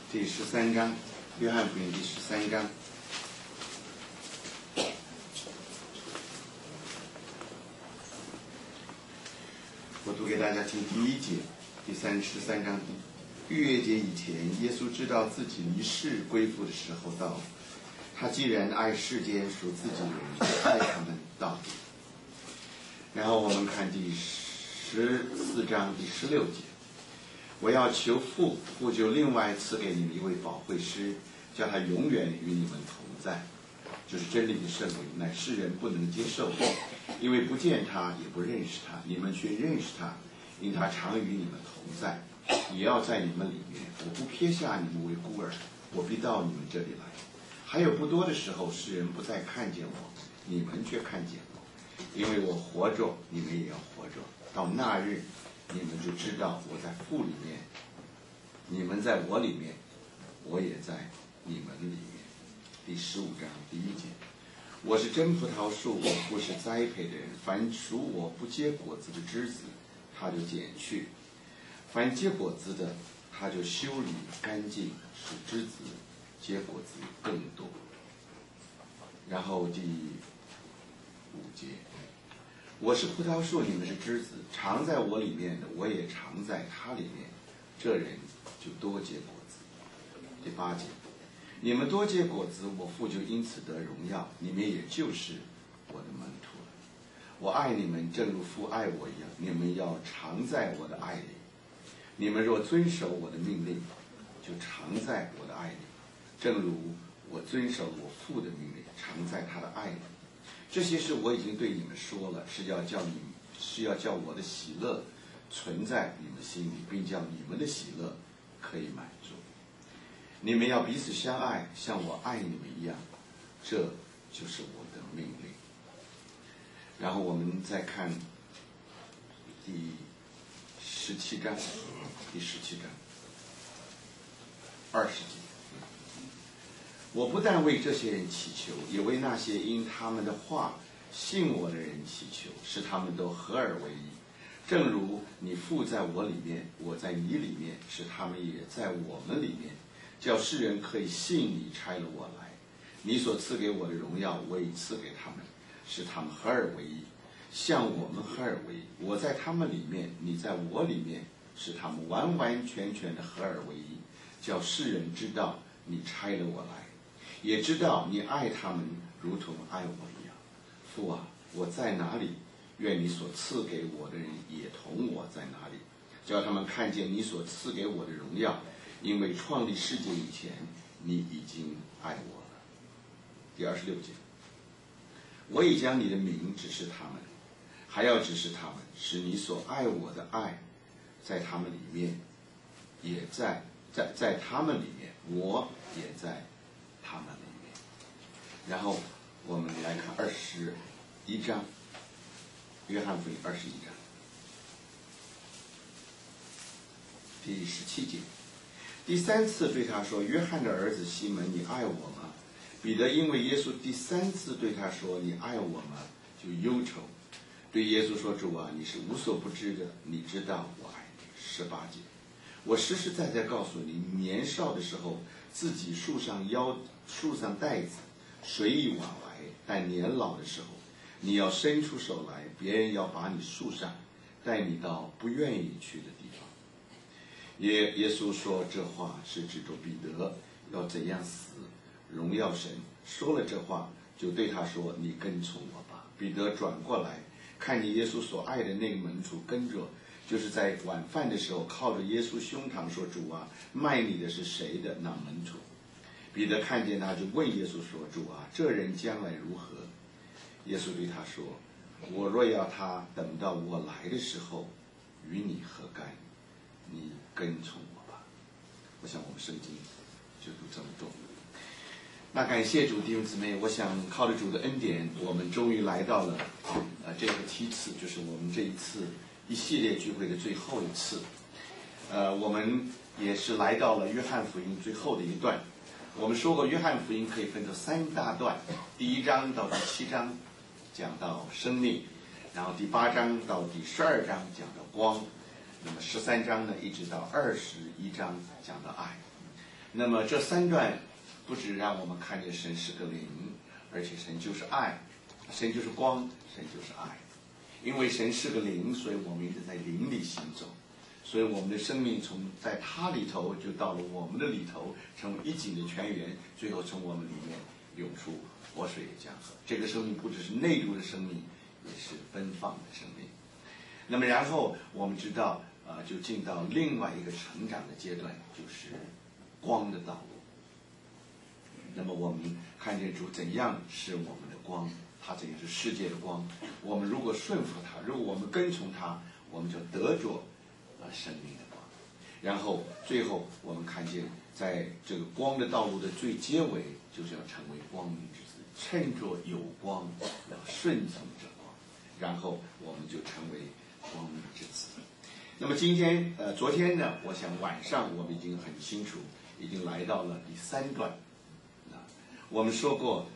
第13章，约翰福音第13章。我读给大家听第1节，第13章。逾越节以前，耶稣知道自己离世归父的时候到了。他既然爱世间属自己的人，就爱他们到底。然后我们看第14章第16节。我要求父，父就另外赐给你们一位保惠师，叫他永远与你们同在。就是真理的圣灵，乃世人不能接受，因为不见他，也不认识他。你们却认识他，因他常与你们同在，也要在你们里面。我不撇下你们为孤儿，我必到你们这里来。还有不多的时候，世人不再看见我，你们却看见我，因为我活着，你们也要活着。到那日，你们就知道我在父里面，你们在我里面，我也在你们里面。第15章第1节，我是真葡萄树，我不是栽培的人。凡属我不结果子的枝子，他就剪去；凡结果子的，他就修理干净，使枝子结果子更多。然后第5节，我是葡萄树，你们是枝子，常在我里面的，我也常在他里面，这人就多结果子。第8节，你们多结果子，我父就因此得荣耀，你们也就是我的门徒了。我爱你们，正如父爱我一样，你们要常在我的爱里。你们若遵守我的命令，就常在我的爱里，正如我遵守我父的命令，常在他的爱里。这些事我已经对你们说了，是要叫我的喜乐存在你们心里，并叫你们的喜乐可以满足。你们要彼此相爱，像我爱你们一样，这就是我的命令。然后我们再看第17章20节。我不但为这些人祈求，也为那些因他们的话信我的人祈求，使他们都合而为一。正如你父在我里面，我在你里面，使他们也在我们里面，叫世人可以信你差了我来。你所赐给我的荣耀，我也赐给他们，使他们合而为一，像我们合而为一。我在他们里面，你在我里面，使他们完完全全的合而为一，叫世人知道你差了我来，也知道你爱他们如同爱我一样。父啊，我在哪里，愿你所赐给我的人也同我在哪里，叫他们看见你所赐给我的荣耀，因为创立世界以前，你已经爱我了。第26节，我已将你的名指示他们，还要指示他们，使你所爱我的爱在他们里面，也在他们里面，我也在他们里面。然后我们来看21章，约翰福音21章第17节。第3次对他说，约翰的儿子西门，你爱我吗？彼得因为耶稣第3次对他说你爱我吗，就忧愁，对耶稣说，主啊，你是无所不知的，你知道我爱你。18节，我实实在在告诉你，年少的时候自己束上带子，随意往来，但年老的时候，你要伸出手来，别人要把你束上，带你到不愿意去的地方。耶稣说这话是指着彼得要怎样死，荣耀神。说了这话，就对他说，你跟从我吧。彼得转过来，看见耶稣所爱的那个门徒跟着，就是在晚饭的时候靠着耶稣胸膛说，主啊，卖你的是谁的那门徒？彼得看见他，就问耶稣说，主啊，这人将来如何？耶稣对他说，我若要他等到我来的时候，与你何干？你跟从我吧。我想我们圣经就读这么多。那感谢主，弟兄姊妹，我想靠着主的恩典，我们终于来到了这个梯次，就是我们这一次一系列聚会的最后一次。我们也是来到了约翰福音最后的一段。我们说过，约翰福音可以分成3大段，第1章到第7章讲到生命，然后第8章到第12章讲到光，那么13章呢一直到21章讲到爱。 那么这三段不只让我们看见神是个灵，而且神就是爱，神就是光，神就是爱。因为神是个灵，所以我们一直在灵里行走，所以我们的生命从在他里头就到了我们的里头，成为一井的泉源，最后从我们里面涌出活水的江河。这个生命不只是内住的生命，也是奔放的生命。那么然后我们知道就进到另外一个成长的阶段，就是光的道路。那么我们看见主怎样是我们的光，他怎样是世界的光。我们如果顺服他，如果我们跟从他，我们就得着生命的光。然后最后我们看见在这个光的道路的最结尾，就是要成为光明之子，趁着有光要顺从这光，然后我们就成为光明之子。那么昨天呢，我想晚上我们已经很清楚，已经来到了第3段。我们说过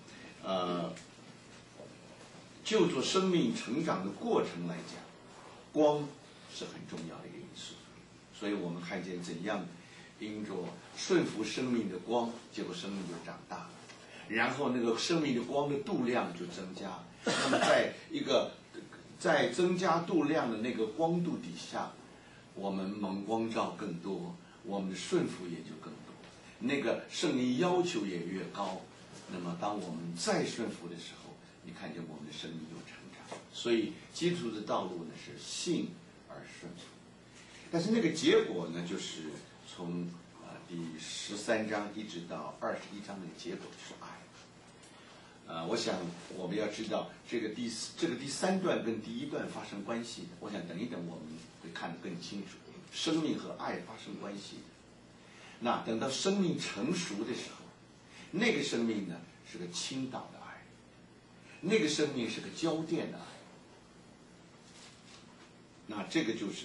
就做生命成长的过程来讲，光是很重要的一个因素。所以我们看见怎样因着顺服生命的光，结果生命就长大了，然后那个生命的光的度量就增加。那么在增加度量的那个光度底下，我们蒙光照更多，我们的顺服也就更多，那个圣灵要求也越高。那么当我们再顺服的时候，你看见我们的生命就成长。所以基督的道路呢是信而顺服，但是那个结果呢，就是从第13章一直到21章的结果就是爱。我想我们要知道这个第3段跟第1段发生关系的，我想等一等我们会看得更清楚，生命和爱发生关系的。那等到生命成熟的时候，那个生命呢是个倾倒的爱，那个生命是个浇奠的爱。那这个就是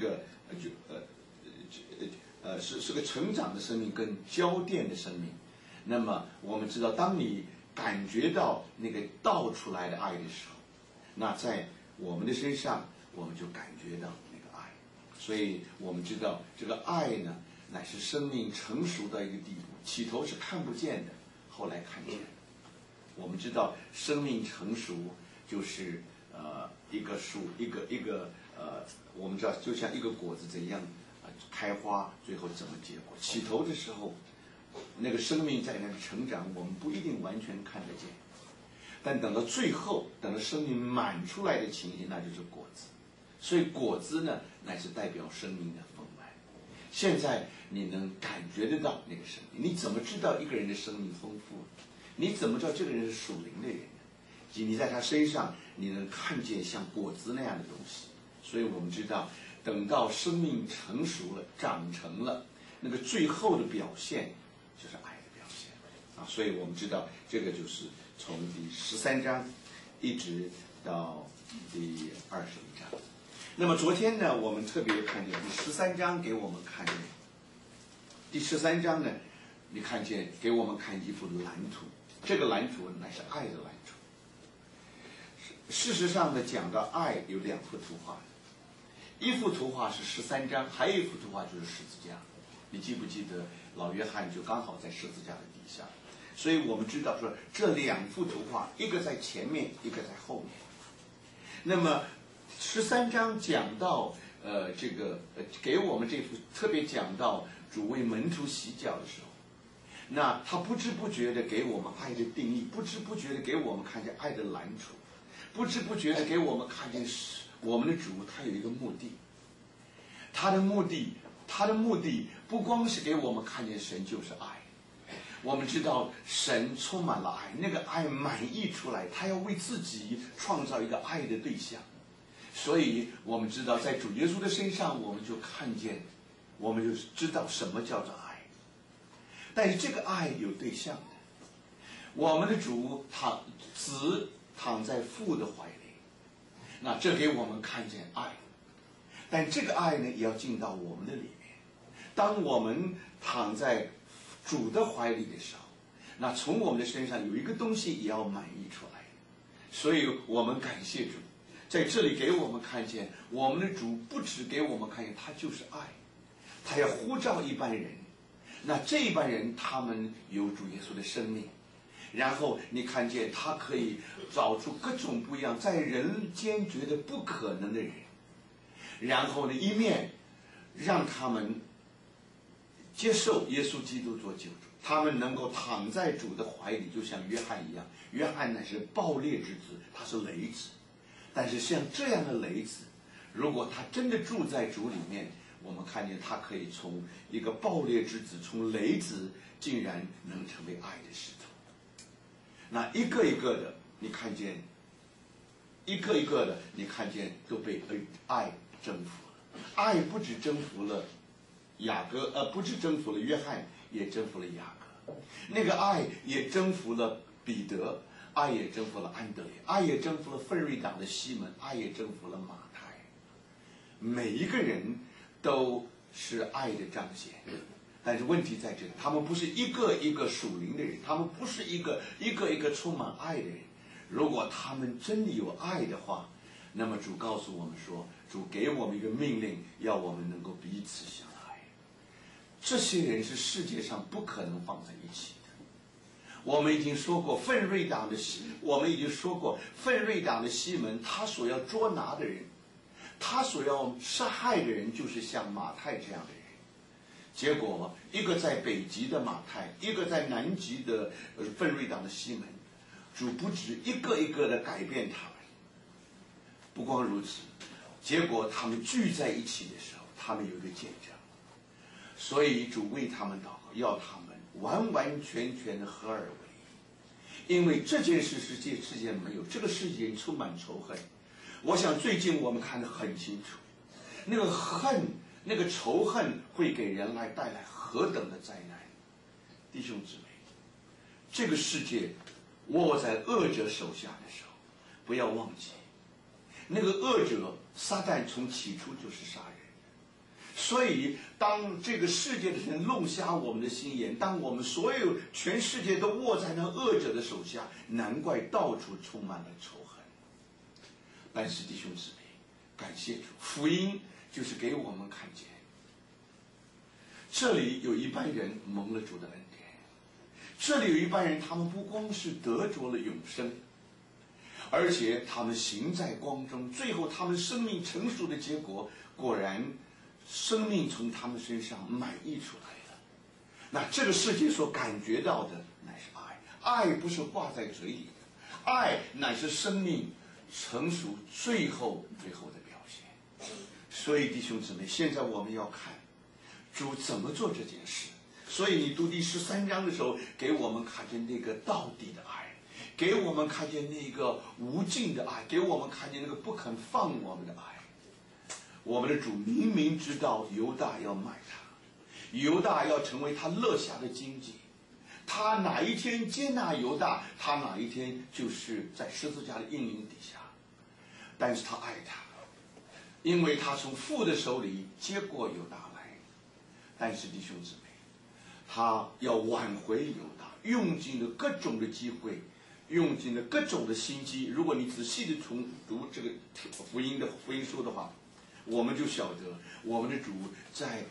是个成长的生命跟浇奠的生命。那么我们知道，当你感觉到那个倒出来的爱的时候，那在我们的身上我们就感觉到那个爱。所以我们知道这个爱呢，乃是生命成熟到一个地步，起头是看不见的，后来看见。我们知道生命成熟就是一个树，我们知道就像一个果子怎样开花，最后怎么结果。起头的时候，那个生命在那里成长，我们不一定完全看得见，但等到最后，等到生命满出来的情形，那就是果子。所以果子呢，乃是代表生命的丰满。现在你能感觉得到那个生命，你怎么知道一个人的生命丰富？你怎么知道这个人是属灵的人呢？即你在他身上，你能看见像果子那样的东西。所以我们知道，等到生命成熟了、长成了，那个最后的表现就是爱的表现啊。所以我们知道，这个就是从第13章一直到第21章。那么昨天呢，我们特别看见第13章给我们看见，第13章呢，你看见给我们看一幅蓝图，这个蓝图乃是爱的蓝图。事实上呢，讲到爱有2幅图画，一幅图画是13章，还有一幅图画就是十字架。你记不记得老约翰就刚好在十字架的底下？所以我们知道说这2幅图画，一个在前面，一个在后面。那么13章讲到给我们这幅特别讲到主为门徒洗脚的时候，那他不知不觉的给我们爱的定义，不知不觉的给我们看见爱的蓝图，不知不觉的给我们看见我们的主他有一个目的。他的目的不光是给我们看见神就是爱。我们知道神充满了爱，那个爱满溢出来，他要为自己创造一个爱的对象。所以我们知道在主耶稣的身上，我们就看见，我们就知道什么叫做爱。但是这个爱有对象的，我们的主子躺在父的怀里，那这给我们看见爱。但这个爱呢，也要进到我们的里面。当我们躺在主的怀里的时候，那从我们的身上有一个东西也要满溢出来。所以我们感谢主，在这里给我们看见，我们的主不只给我们看见他就是爱，他要呼召一般人， 那这一班人他们有主耶稣的生命，然后你看见他可以找出各种不一样在人间觉得不可能的人，然后呢一面让他们接受耶稣基督做救主，他们能够躺在主的怀里，就像约翰一样。约翰乃是暴烈之子，他是雷子，但是像这样的雷子，如果他真的住在主里面，我们看见他可以从一个暴烈之子，从雷子竟然能成为爱的石头。那一个一个的你看见，一个一个的你看见都被爱征服了。爱不只征服了不只征服了约翰，也征服了雅各。那个爱也征服了彼得，爱也征服了安德烈，爱也征服了奋锐党的西门，爱也征服了马太。每一个人都是爱的彰显，但是问题在这里，他们不是一个一个属灵的人，他们不是一个一个充满爱的人。如果他们真的有爱的话，那么主告诉我们说，主给我们一个命令，要我们能够彼此相爱。这些人是世界上不可能放在一起的。我们已经说过奋锐党的西门，他所要捉拿的人，他所要杀害的人，就是像马太这样的人。结果一个在北极的马太，一个在南极的奋锐党的西门，主不止一个一个的改变他们。不光如此，结果他们聚在一起的时候，他们有一个见证。所以主为他们祷告，要他们完完全全的合而为一。因为这件事世界没有，这个世界充满仇恨。我想最近我们看得很清楚，那个恨，那个仇恨会给人带来何等的灾难。弟兄姊妹，这个世界握在恶者手下的时候，不要忘记，那个恶者撒旦从起初就是杀人。所以当这个世界的人弄瞎我们的心眼，当我们全世界都握在那恶者的手下，难怪到处充满了仇恨。但是弟兄姊妹，感谢主，福音就是给我们看见，这里有一班人蒙了主的恩典，这里有一班人，他们不光是得着了永生，而且他们行在光中，最后他们生命成熟的结果，果然生命从他们身上满溢出来了。那这个世界所感觉到的乃是爱，爱不是挂在嘴里的，爱乃是生命成熟最后的表现。所以弟兄姊妹，现在我们要看主怎么做这件事。所以你读第13章的时候，给我们看见那个到底的爱，给我们看见那个无尽的爱，给我们看见那个不肯放我们的爱。我们的主明明知道犹大要卖他，犹大要成为他勒下的荆棘，他哪一天接纳犹大，他哪一天就是在十字架的阴影底下。但是他爱他，因为他从父的手里接过犹大来。但是弟兄姊妹，他要挽回犹大，用尽了各种的机会，用尽了各种的心机。如果你仔细的重读这个福音书的话，我们就晓得我们的主在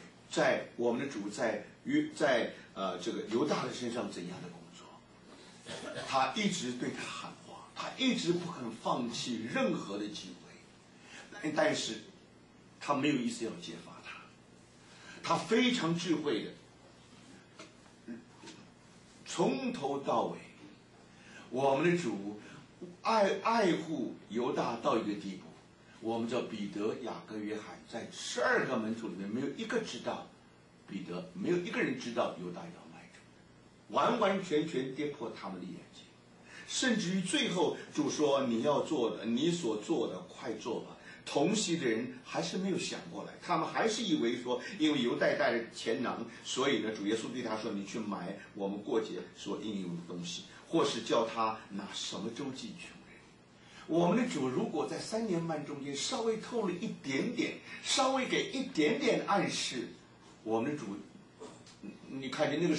这个犹大的身上怎样的工作。他一直对他喊话，他一直不肯放弃任何的机会，但是他没有意思要揭发他。他非常智慧的，从头到尾，我们的主爱护犹大到一个地步。我们知道彼得、雅各、约翰在12个门徒里面，没有一个知道彼得，没有一个人知道犹大要卖主，完完全全跌破他们的眼睛。甚至于最后主说，你要做的，你所做的快做吧。同席的人还是没有想过来，他们还是以为说，因为犹大带着钱囊，所以呢主耶稣对他说，你去买我们过节所应用的东西，或是叫他拿什么周济穷人。我们的主如果在3年半中间稍微透了一点点，稍微给一点点暗示，我们的主，你看见那个